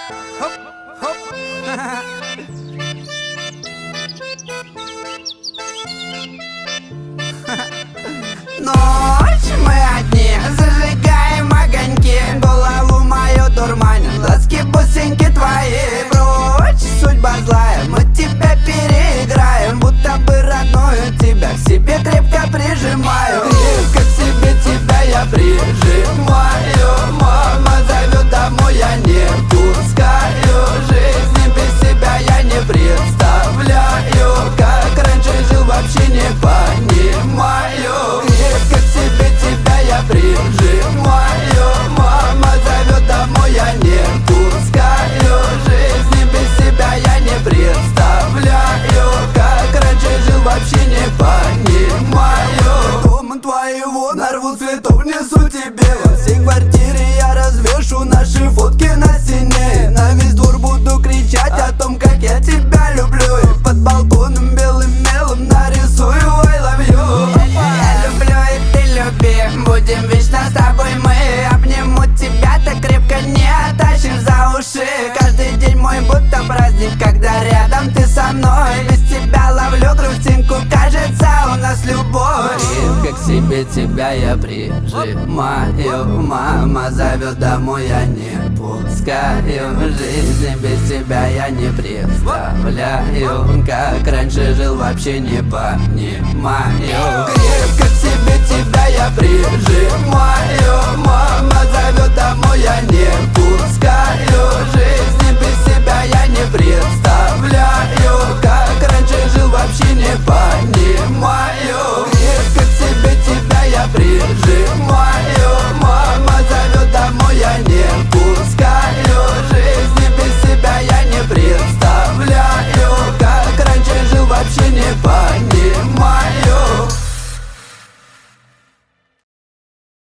Хоп, хоп. Ночь, мы одни, зажигаем огоньки. Голову мою дурманят ласки, бусинки твои. Прочь, судьба злая, мы тебя переиграем. Будто бы родную тебя к себе крепко прижимаю. Крепко к себе тебя я прижимаю. Мама зовет домой, я не пускаю. Жизни без себя я не представляю. Как раньше жил, вообще не понимаю. Крепко к себе тебя я прижимаю. Мама зовет домой, я не пускаю. Жизни без себя я не представляю. Как раньше жил, вообще не понимаю. Дома твоего нарву цветов несу тебе. Во всей квартире я развешу наши фотки на стене. На весь двор буду кричать о том, как я тебя люблю. И под балконом белым мелом нарисую I love you. Я люблю и ты люби, будем вечно с тобой мы. Обниму тебя так крепко, не оттащишь за уши. Каждый день мой будто праздник, когда рядом ты со мной. Без тебя ловлю грустинку, кажется у нас любовь. Крепко к себе тебя я прижимаю. Мама зовет домой, я не пускаю. Жизни без тебя я не представляю. Как раньше жил, вообще не понимаю. Крепко к себе тебя я прижимаю. Мама зовет домой, я не пускаю. Жизни без тебя я не представляю. Как раньше жил, вообще не понимаю. Крепко к себе тебя я прижимаю. Мама зовет домой, я не пускаю. Жизни без себя я не представляю. Как раньше жил, вообще не понимаю.